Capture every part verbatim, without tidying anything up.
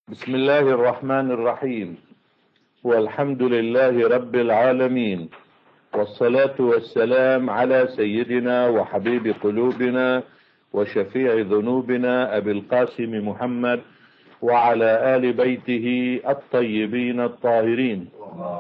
بسم الله الرحمن الرحيم، والحمد لله رب العالمين، والصلاة والسلام على سيدنا وحبيب قلوبنا وشفيع ذنوبنا أبي القاسم محمد وعلى آل بيته الطيبين الطاهرين.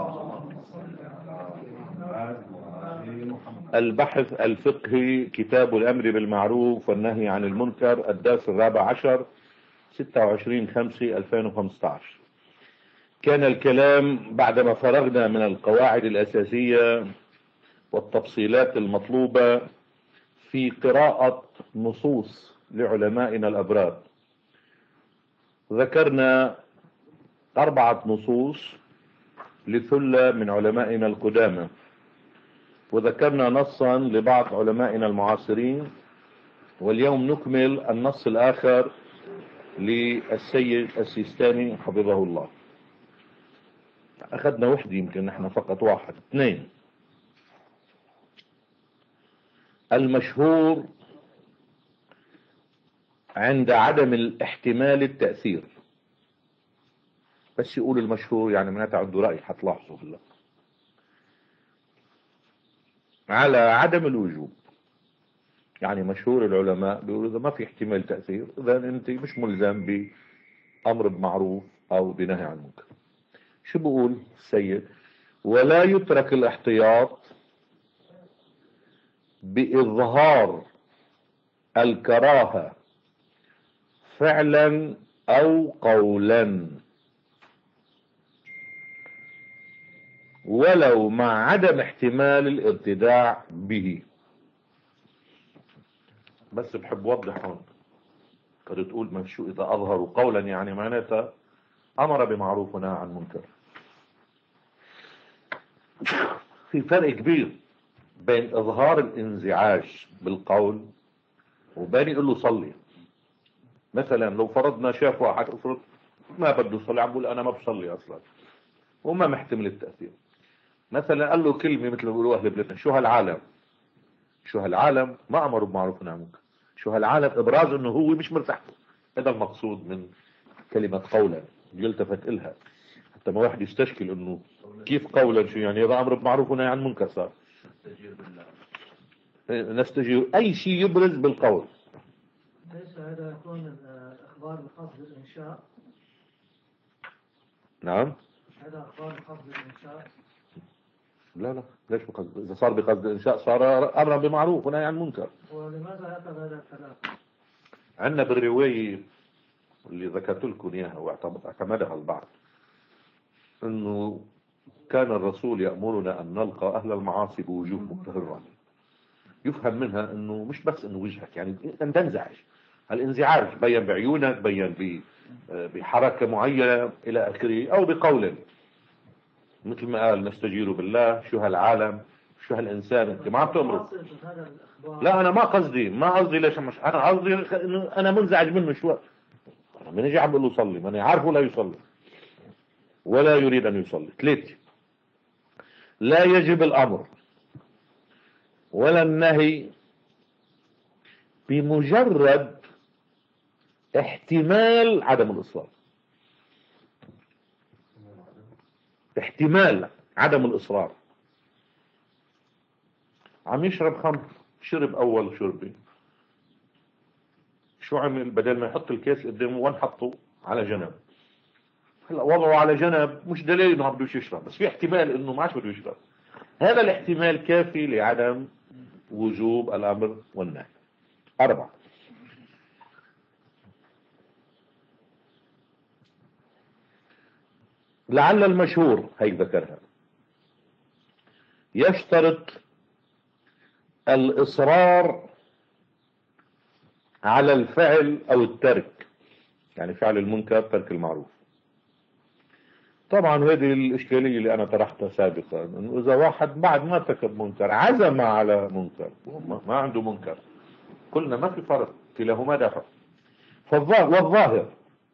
البحث الفقهي كتاب الأمر بالمعروف والنهي عن المنكر، الدرس الرابع عشر، ستة وعشرين خمسة ألفين وخمسة عشر. كان الكلام بعدما فرغنا من القواعد الأساسية والتفصيلات المطلوبة في قراءة نصوص لعلمائنا الأبرار. ذكرنا أربعة نصوص لثلة من علمائنا القدامى، وذكرنا نصا لبعض علمائنا المعاصرين، واليوم نكمل النص الآخر للسيد السيستاني حفظه الله. أخذنا وحدة، يمكن نحن فقط واحد. اثنين، المشهور عند عدم الاحتمال التأثير. بس يقول المشهور يعني معناتها عنده رأي، حتلاحظوا هلا على عدم الوجوب. يعني مشهور العلماء بيقولوا إذا ما في احتمال تأثير إذا أنت مش ملزم بأمر بمعروف أو بنهي عن المنكر. شو بقول السيد؟ ولا يترك الاحتياط بإظهار الكراهة فعلا أو قولا، ولو مع عدم احتمال الارتداع به. بس بحب اوضح هون، قد تقول ما شو اذا اظهروا قولا، يعني معناتها امر بمعروف ونهى عن منكر. في فرق كبير بين اظهار الانزعاج بالقول وبين يقول له صلي. مثلا لو فرضنا شاف واحد افرض ما بده يصلي، عم بقول انا ما بصلي اصلا وما محتمل التاثير. مثلا قال له كلمه مثل ما بيقولوا اهل بلادنا، شو هالعالم، شو هالعالم، ما امروا بمعروف ونهى عن منكر. شو هالعالم ابراز انه هو مش مرتاح. هذا المقصود من كلمة قولا، يلتفت إلها حتى ما واحد يستشكل انه كيف قولا، شو يعني؟ هذا امر بمعروف ونهي عن منكر صار. نستجيب اي شيء يبرز بالقول. ليس هذا يكون الاخبار بقصد الانشاء؟ نعم، هذا اخبار بقصد الانشاء؟ لا لا، ليش بقصد؟ اذا صار بقصد الانشاء صار امرا بمعروف ونهي عن منكر. ولماذا اخذ هذا الكلام؟ عندنا بالرواية اللي ذكرت لكم اياها واعتمدها البعض، انه كان الرسول يأمرنا ان نلقى اهل المعاصي بوجوه مبتهرة. يفهم منها انه مش بس انه وجهك، يعني انت تنزعج. الانزعاج بين بعيونك، بين بحركة معينة الى اخره، او بقول مثل ما قال نستجير بالله. شو هالعالم، شو هالانسان، انت ما عم تأمره. لا انا ما قصدي ما قصدي ليش مش انا قصدي انه انا منزعج منه. شو انا من اجي عم بقول له صلي، ماني عارفه لا يصلي ولا يريد ان يصلي. ثلاثة، لا يجب الامر ولا النهي بمجرد احتمال عدم الإصرار. احتمال عدم الإصرار. عم يشرب خمر، شرب أول شربي، شو عمل؟ بدل ما يحط الكيس قدامه وين حطه؟ على جنب. هلا وضعه على جنب مش دليل انه بده يشرب، بس في احتمال انه ما عادش بده يشرب. هذا الاحتمال كافي لعدم وجوب الأمر والنهي. أربعة، لعل المشهور هيك ذكرها يشترط الإصرار على الفعل أو الترك، يعني فعل المنكر ترك المعروف. طبعا هذه الإشكالية اللي أنا طرحتها سابقا، إنه إذا واحد بعد ما ارتكب منكر عزم على منكر، ما عنده منكر، قلنا ما في فرق، كلاهما دافع. والظاهر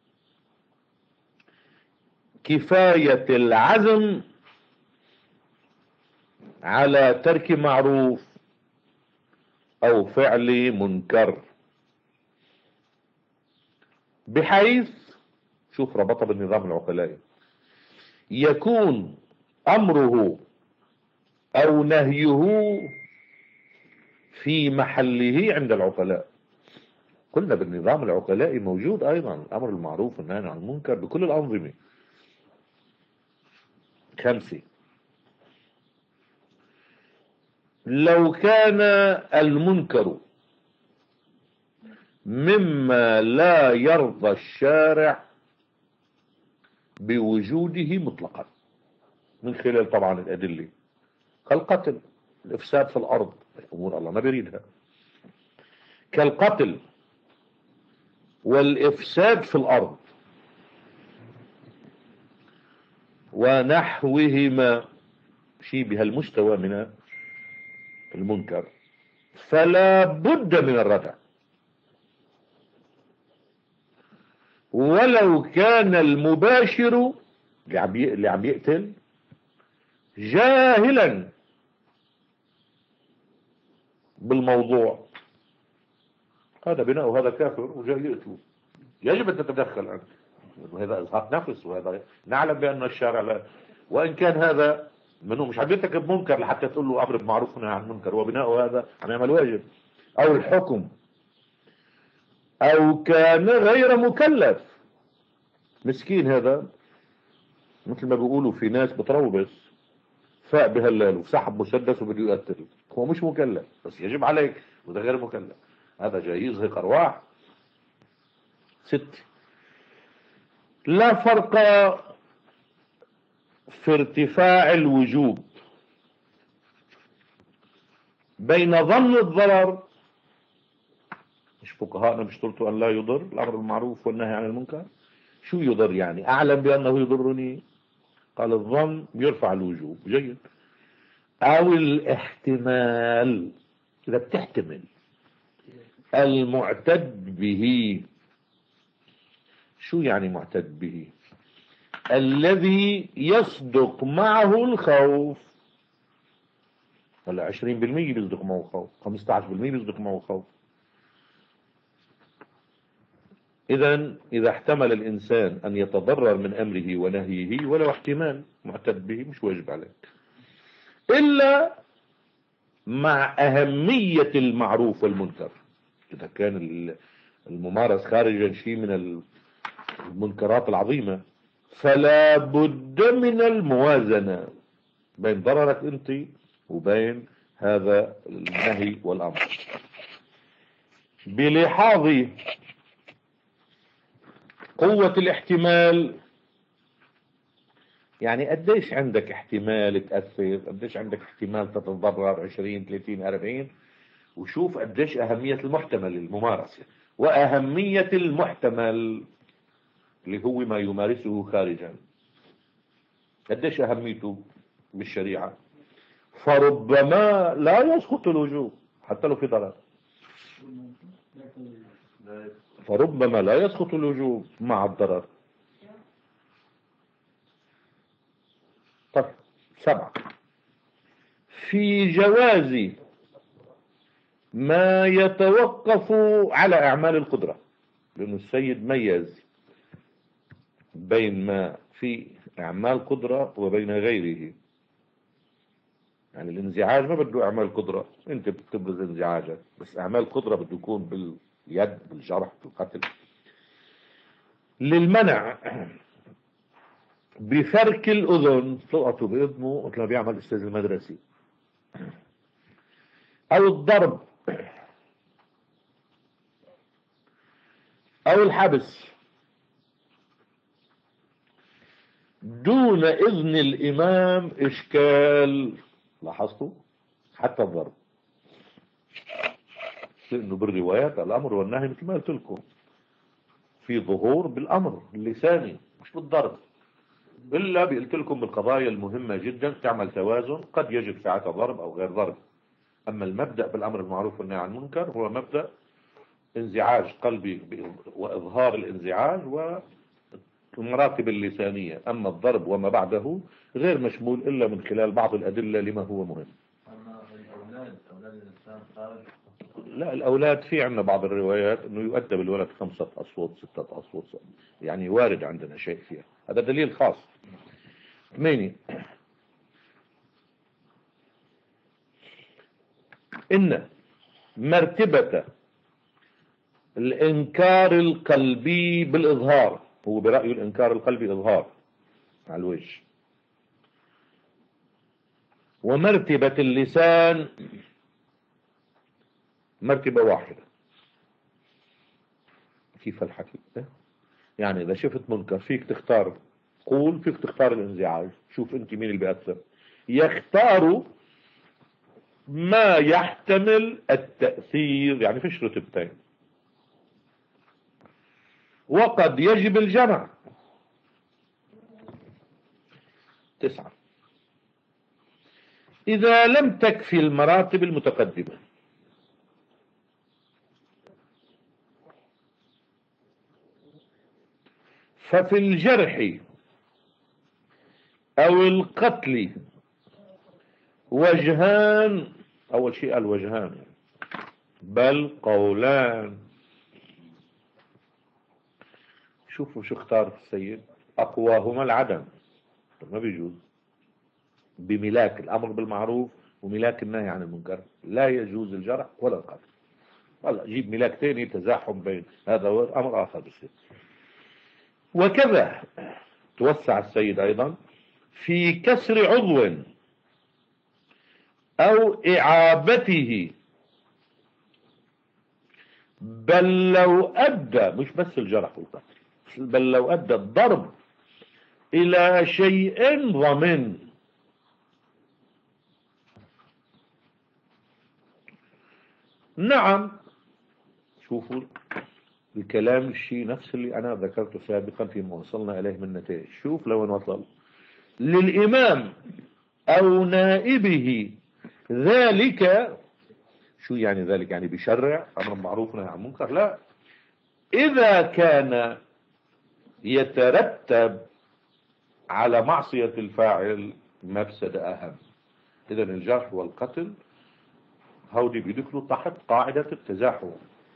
كفاية العزم على ترك معروف أو فعل منكر، بحيث شوف ربطها بالنظام العقلائي، يكون أمره أو نهيه في محله عند العقلاء. قلنا بالنظام العقلائي موجود أيضا الأمر المعروف والنهي عن المنكر بكل الأنظمة. خمسة، لو كان المنكر مما لا يرضى الشارع بوجوده مطلقا، من خلال طبعا الأدلة كالقتل، الإفساد في الأرض، أمور الله ما بيريدها، كالقتل والإفساد في الأرض ونحوهما، شيء بهالمستوى من المنكر، فلا بد من الردع، ولو كان المباشر اللي عم يقتل جاهلا بالموضوع، هذا بناء وهذا كافر وجاي يقتله، يجب أن تتدخل أنت، وهذا إزهاق نفس، وهذا نعلم بأن الشارع لا، وإن كان هذا منه مش عم يرتكب منكر لحتى تقول له أمر بمعروف ونهي عن المنكر، وبناء هذا عم يعمل واجب، أو الحكم، أو كان غير مكلف، مسكين هذا مثل ما بيقولوا في ناس بتروبس فاق بهالليل وسحب مسدس وبده يقتل، هو مش مكلف بس يجب عليك، وده غير مكلف، هذا جاي يزهق أرواح. ست، لا فرق في ارتفاع الوجوب بين ظن الضرر، مش فقهاءنا بيشترطوا أن لا يضر، الأمر بالمعروف والنهي عن المنكر، شو يضر يعني؟ أعلم بأنه يضرني، قال الظن يرفع الوجوب، جيد، أو الاحتمال، إذا بتحتمل المعتد به، شو يعني معتد به؟ الذي يصدق معه الخوف، ولا عشرين بالمية بيصدق معه الخوف، خمسة عشر بالمية بيصدق معه الخوف. إذن إذا احتمل الإنسان أن يتضرر من أمره ونهيه ولو احتمال، معتد به مش واجب عليك، إلا مع أهمية المعروف والمنكر. إذا كان الممارس خارجا شيء من المنكرات العظيمة، فلا بد من الموازنة بين ضررك أنت وبين هذا النهي والأمر، بلحاظ قوة الاحتمال. يعني قديش عندك احتمال تأثر، قديش عندك احتمال تتضرر، عشرين ثلاثين أربعين، وشوف قديش أهمية المحتمل الممارسة، وأهمية المحتمل اللي هو ما يمارسه خارجا، قديش أهميته بالشريعة. فربما لا يسقط الوجوب حتى لو في ضرر، فربما لا يسقط الوجوب مع الضرر. طيب، سبعة، في جواز ما يتوقف على أعمال القدرة، لأنه السيد ميز بين ما في أعمال قدرة وبين غيره. يعني الانزعاج ما بده أعمال قدرة، أنت بتبرز انزعاجك، بس أعمال قدرة بده يكون باليد، بالجرح، بالقتل. للمنع بفرك الأذن، تلقطه بإذنه مثل ما بيعمل الأستاذ المدرسي، أو الضرب، أو الحبس دون إذن الإمام إشكال. لاحظتوا؟ حتى الضرب، لأنه بالروايات الأمر والنهي مثل ما قلت لكم في ظهور بالأمر اللساني مش بالضرب، إلا قلت لكم بالقضايا المهمة جدا تعمل توازن، قد يجب ساعتها ضرب أو غير ضرب. أما المبدأ بالأمر المعروف والنهي عن المنكر هو مبدأ انزعاج قلبي وإظهار الانزعاج والمراتب اللسانية، أما الضرب وما بعده غير مشمول إلا من خلال بعض الأدلة لما هو مهم. أما الأولاد، أولاد الإنسان خارج لا الأولاد في عندنا بعض الروايات أنه يؤدب الولد خمسة أصوات ستة أصوات، يعني وارد عندنا شيء فيها، هذا دليل خاص. ثمانية، إن مرتبة الإنكار القلبي بالإظهار، هو برأيه الإنكار القلبي إظهار على الوجه، ومرتبة اللسان مرتبة واحدة. كيف الحكي؟ يعني إذا شفت منكر فيك تختار قول، فيك تختار الانزعاج، شوف أنت مين اللي بيأثر. يختار ما يحتمل التأثير، يعني فيش رتبتين. وقد يجب الجمع. تسعة، إذا لم تكفي المراتب المتقدمة ففي الجرح أو القتل وجهان. أول شيء الوجهان، بل قولان. شوفوا شو اختار السيد، أقواهما العدم، ما بيجوز بملاك الأمر بالمعروف وملاك النهي عن المنكر، لا يجوز الجرح ولا القتل. والله جيب ملاك ثاني تزاحم بين هذا وأمر آخر بصير. وكذا توسع السيد أيضا في كسر عضو أو إعابته، بل لو أدى، مش بس الجرح والقتل، بل لو أدى الضرب إلى شيء ضمن. نعم، شوفوا الكلام الشيء نفس اللي أنا ذكرته سابقا فيما وصلنا إليه من نتائج. شوف لو وصل للإمام أو نائبه ذلك، شو يعني ذلك؟ يعني بيشرع أمر معروف ونهي عن منكر؟ لا، إذا كان يترتب على معصية الفاعل مفسدة أهم. إذا الجرح والقتل هودي بيدخلوا تحت قاعدة التزاحم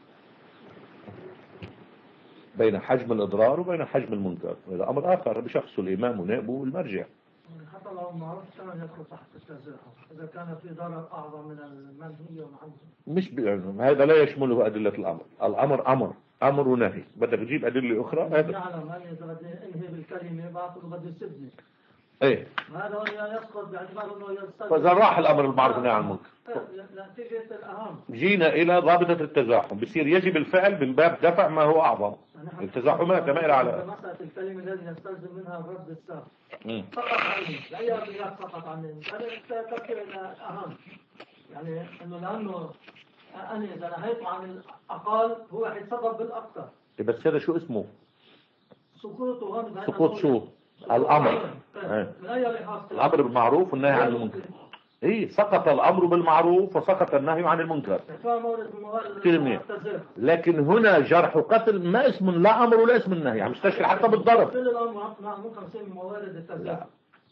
بين حجم الإضرار وبين حجم المنكر، وإذا أمر آخر بشخص الإمام ونائبه والمرجع. حتى لو معروف كمان يدخل تحت التزاحم إذا كان في ضرر أعظم من المنهي عنه. مش بيعنى. هذا لا يشمله أدلة الأمر. الأمر أمر أمر ونهي، بدك تجيب أدلة أخرى. هذا يعلم أن إذا بدي أنهي بالكلمة باطل وبدي يسبني. إيه، هذا يسقط باعتبار أنه يستلزم. فإذا راح الأمر بالمعروف والنهي عن المنكر، نتيجة الأهم جينا إلى ضابطة التزاحم، بصير يجب الفعل من باب دفع ما هو أعظم. التزاحمات ما إلى على مسألة الكلمة الذي يستلزم منها الرد السابق فقط عني، لا يرد فقط عني، هذا تفكير الأهم. يعني إنه لأنه أنا إذا نهيت عن الأقل هو حيتسبب بالأكثر. بس هذا شو اسمه؟ سقوط وغمض. سقوط شو؟ الأمر. الأمر بالمعروف والنهي عن المنكر. إيه، سقط الأمر بالمعروف وسقط النهي عن المنكر. كلمة. لكن هنا جرح وقتل ما اسم لا أمر ولا اسم النهي، عم يستشكل حتى بالضرب. كل الأمر ممكن يصير موارد التزاحم.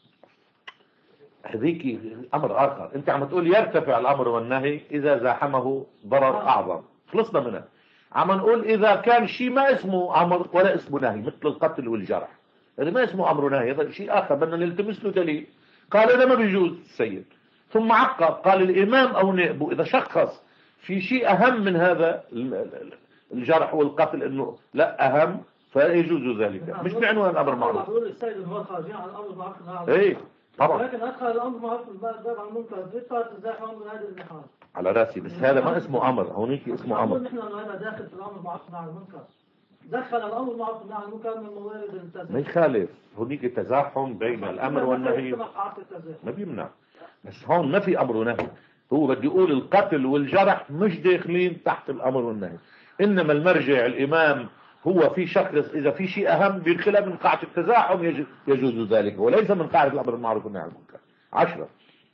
هذيك أمر آخر. أنت عم تقول يرتفع الأمر والنهي إذا زاحمه ضرر أعظم، خلصنا منها. عم نقول إذا كان شيء ما اسمه أمر ولا اسمه نهي مثل القتل والجرح، هذا ما اسمه أمر ونهي، هذا شيء آخر بدنا نلتمس له دليل. قال هذا ما بيجوز السيد، ثم عقب قال الإمام أو نائبه إذا شخص في شيء أهم من هذا الجرح والقتل إنه لا أهم فيجوز ذلك، مش بعنوان الأمر معروف. السيد هو خارجين عن الأمر معروف. إيه طبعا. لكن أدخل الأمر معروف بالباب عن المنكر بيطلع تزاحم من هذه النحاس. على راسي، بس هذا ما اسمه أمر، هونيك اسمه أمر. نحن هذا داخل في الأمر معروف عن المنكر. دخل الأمر معروف عن المنكر من موارد التزاحم. ما يخالف، هونيك التزاحم بين الأمر والنهي ما بيمنع، بس هون ما في أمر ونهي. هو بدي يقول القتل والجرح مش داخلين تحت الأمر والنهي، إنما المرجع الإمام هو في شخص إذا في شيء أهم بيدخلها من قاعدة التزاحم يجوز ذلك، وليس من قاعدة الأمر المعروف والنهي عن المنكر. عشرة،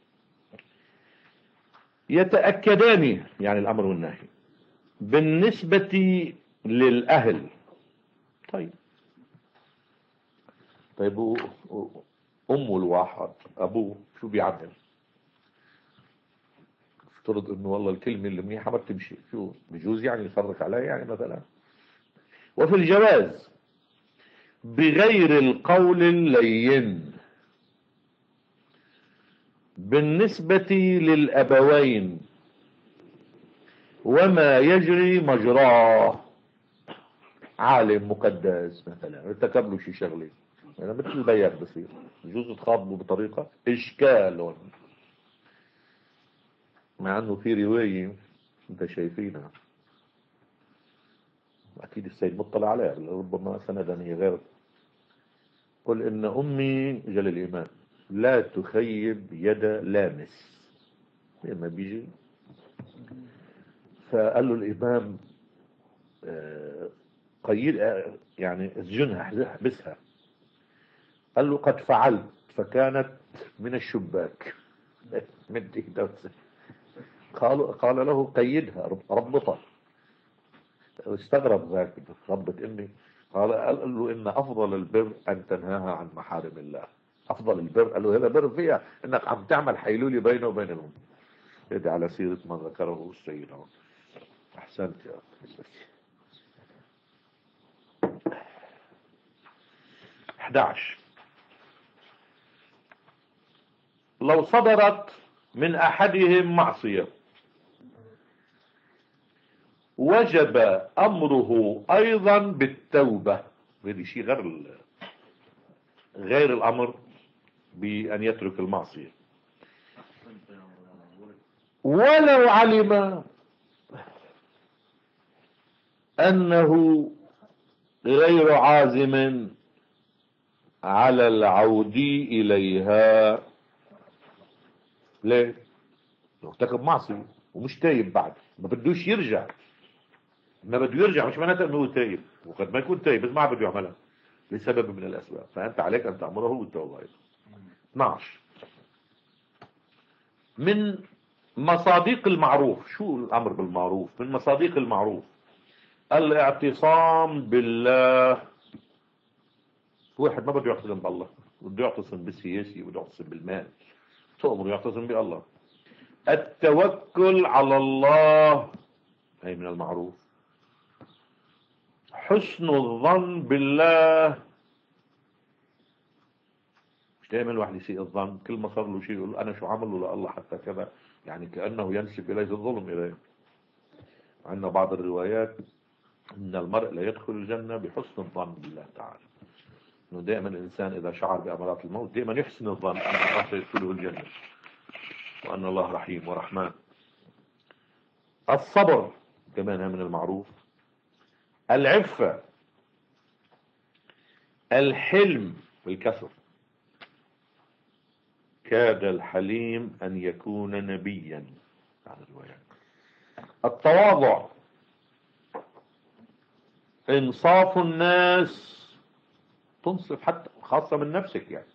يتأكدان يعني الأمر والنهي بالنسبة للأهل. طيب طيب أم الواحد أبوه شو بيعمل؟ افترض انه والله الكلمة اللي منيحة ما بتمشي، شو بجوز يعني يفرق عليها يعني مثلا. وفي الجواز بغير القول اللين بالنسبة للأبوين وما يجري مجراه. عالم مقدس مثلا ارتكب له شي شغله يعني مثل البيان بصير بجوز تخاطبه بطريقه اشكال، مع انه في روايه انت شايفينها اكيد السيد مطلع عليها ربما سندا هي غير. قل ان امي جل الايمان لا تخيب يد لامس لما بيجي. فقال له الامام آه قيد يعني اسجنها احبسها. قال له قد فعلت فكانت من الشباك مد ايده. قال قال له قيدها ربطها. استغرب ذاك ربط امي. قال قال له ان افضل البر ان تنهاها عن محارم الله. افضل البر قال له هذا بر فيها انك عم تعمل حيلولي بينه وبين الام. هذه على سيره ما ذكره السيد. احسنت يا اخي. احد عشر لو صدرت من احدهم معصيه وجب امره ايضا بالتوبه. هذا شيء غير غير الامر بان يترك المعصيه. ولو علم انه غير عازم على العود اليها. ليه؟ لو ارتكب معصيه ومش تايب بعد ما بدوش يرجع. ما بده يرجع مش معناته انه تايب، وقد ما يكون تايب بس ما بده يعملها لسبب من الاسباب، فانت عليك ان تامره بالتوبه. اثني عشر من مصادق المعروف. شو الامر بالمعروف؟ من مصادق المعروف الاعتصام بالله. واحد ما بده يعتصم بالله، بده يعتصم بالسياسي، بده يعتصم بالمال، تؤمر يعتصم بالله. التوكل على الله هي من المعروف. حسن الظن بالله. مش دائما الواحد يسيء الظن، كل ما صار له شيء يقول انا شو عمل له لله حتى كذا، يعني كانه ينسب اليه الظلم اليه. عندنا بعض الروايات ان المرء لا يدخل الجنه بحسن الظن بالله تعالى. انه دائما الانسان اذا شعر بامارات الموت دائما يحسن الظن ان الله سيدخله الجنه وان الله رحيم ورحمن. الصبر كمان من المعروف. العفه. الحلم والكسر. كاد الحليم ان يكون نبيا على الروايات. التواضع. انصاف الناس، تنصف حتى خاصة من نفسك يعني.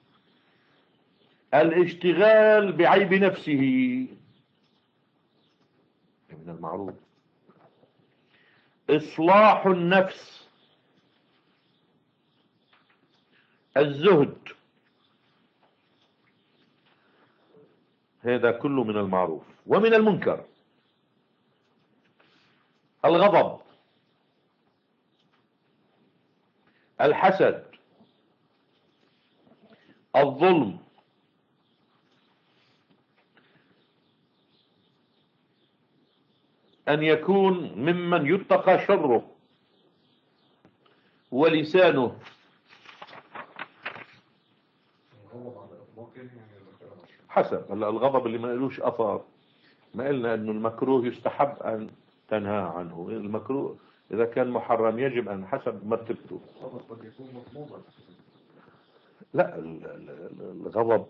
الاشتغال بعيب نفسه من المعروف. اصلاح النفس. الزهد. هذا كله من المعروف. ومن المنكر الغضب. الحسد. الظلم. أن يكون ممن يتقى شره. ولسانه. حسب هلا الغضب اللي ما لهوش أثر، ما قلنا أنه المكروه يستحب أن تنهى عنه. المكروه إذا كان محرم يجب أن حسب مرتبته. لا الغضب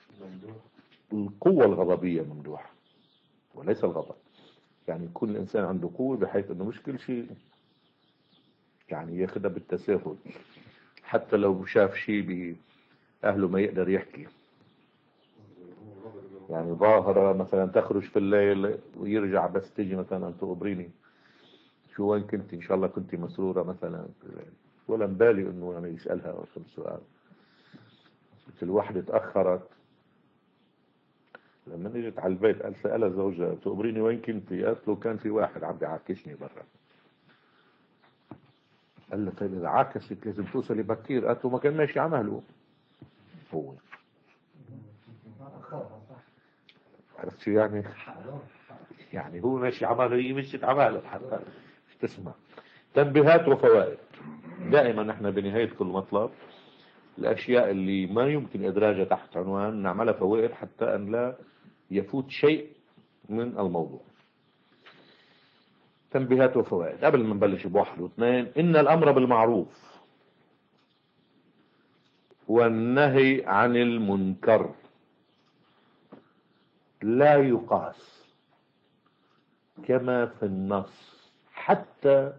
القوة الغضبية ممدوحة وليس الغضب. يعني يكون الإنسان عنده قوة بحيث أنه مش كل شيء يعني ياخدها بالتساهل، حتى لو شاف شيء بأهله ما يقدر يحكي. يعني ظاهرة مثلا تخرج في الليل ويرجع بس تيجي مثلا أن تخبريني شو وين كنت، إن شاء الله كنت مسرورة مثلا، ولا مبالي أنه يعني يسألها أصل سؤال. مثل واحدة تأخرت لما اجت على البيت قال سألها زوجها تخبريني وين كنتي؟ قالت له كان في واحد عم بيعاكسني برا. قال له طيب إذا عاكسك لازم توصلي بكير. قالت له ما كان ماشي عمله هو. عرفت شو يعني؟ يعني هو ماشي عمله، هي مشيت عمله حتى تسمع. تنبيهات وفوائد. دائما نحن بنهاية كل مطلب الأشياء اللي ما يمكن إدراجها تحت عنوان نعملها فوائد حتى أن لا يفوت شيء من الموضوع. تنبيهات وفوائد قبل ما نبلش بواحد واثنين. إن الأمر بالمعروف والنهي عن المنكر لا يقاس كما في النص حتى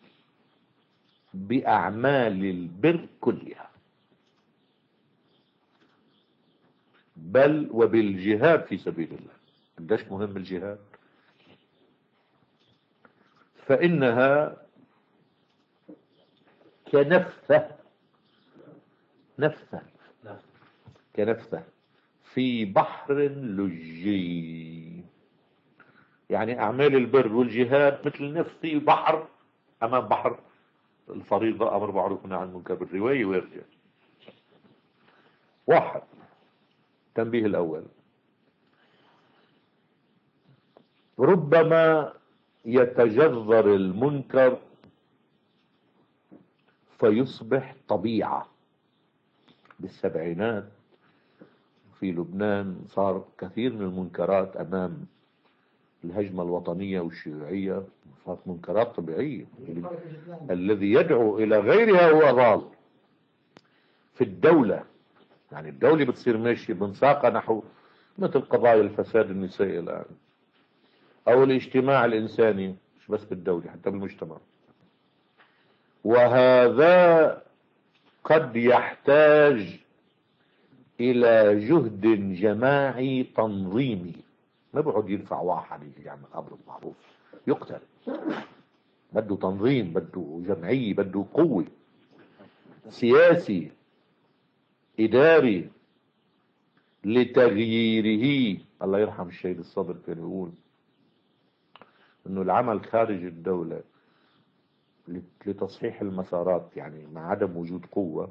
بأعمال البر كلها، بل وبالجهاد في سبيل الله. قديش مهم الجهاد؟ فإنها كنفثة نفثة كنفثة في بحر لجي. يعني أعمال البر والجهاد مثل نفس في بحر أمام بحر الفريضة، أمر معروف ونهي عن المنكر بالرواية ويرجع. واحد، تنبيه الأول، ربما يتجذر المنكر فيصبح طبيعة. بالسبعينات في لبنان صار كثير من المنكرات أمام الهجمة الوطنية والشيوعية صارت منكرات طبيعية. الذي يدعو إلى غيرها هو ضال. في الدولة يعني الدولة بتصير ماشية بنساقها نحو مثل قضايا الفساد النسائي الآن، أو الاجتماع الإنساني، مش بس بالدولة حتى بالمجتمع. وهذا قد يحتاج إلى جهد جماعي تنظيمي. ما بقعد ينفع واحد يجي يعمل أمر معروف يقتل. بده تنظيم، بده جمعية، بده قوة سياسي إداري لتغييره. الله يرحم الشهيد الصدر كان يقول إنه العمل خارج الدولة لتصحيح المسارات، يعني مع عدم وجود قوة،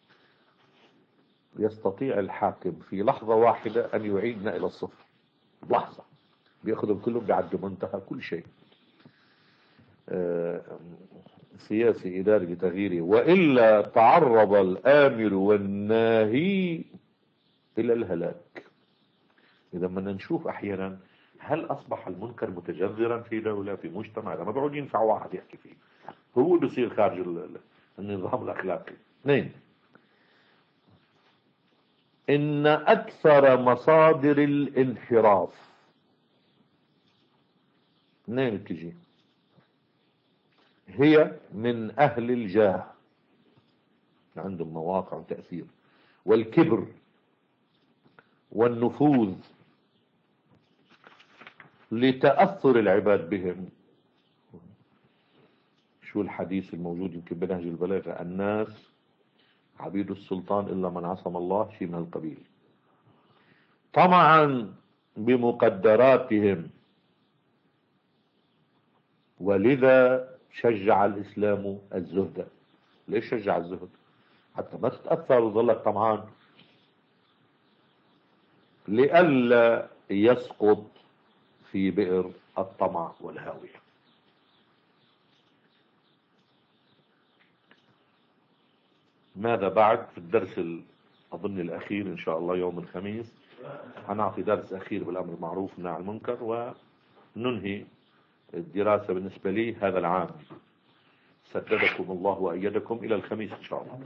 يستطيع الحاكم في لحظة واحدة أن يعيدنا إلى الصفر. لحظة بيأخذوا كلهم بيعدوا منتهى كل شيء سياسي إداري لتغييره، وإلا تعرض الآمر والناهي إلى الهلاك. إذا بدنا نشوف أحيانا هل أصبح المنكر متجذرا في دولة في مجتمع؟ إذا ما بيقعد ينفع واحد يحكي فيه، هو بيصير خارج النظام الأخلاقي. اثنين، إن أكثر مصادر الانحراف منين بتجي؟ هي من أهل الجاه، عندهم مواقع وتأثير، والكبر والنفوذ لتأثر العباد بهم. شو الحديث الموجود يمكن بنهج البلاغة؟ الناس عبيد السلطان إلا من عصم الله، شيء من القبيل. طمعا بمقدراتهم، ولذا شجع الإسلام الزهد. ليش شجع الزهد؟ حتى ما تتأثر وظلك طمعان، لئلا يسقط في بئر الطمع والهاوية. ماذا بعد؟ في الدرس أظن الأخير إن شاء الله يوم الخميس هنعطي درس أخير بالأمر المعروف والنهي عن المنكر، وننهي الدراسة بالنسبة لي هذا العام. سددكم الله وأيدكم. إلى الخميس إن شاء الله.